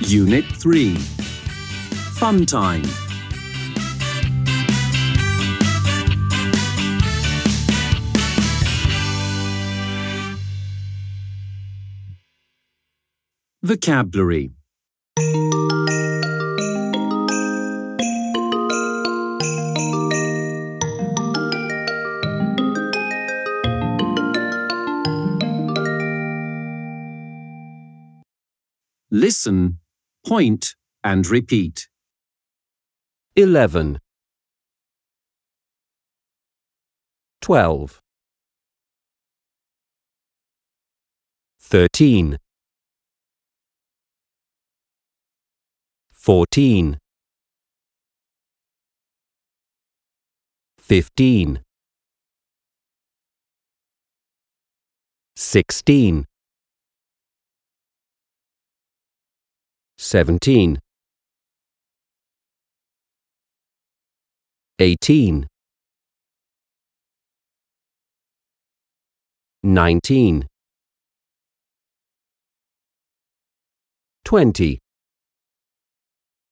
Unit 3. Fun Time. Vocabulary. Listen, point and repeat. 11 12 13 14 15 16 17 18 19 20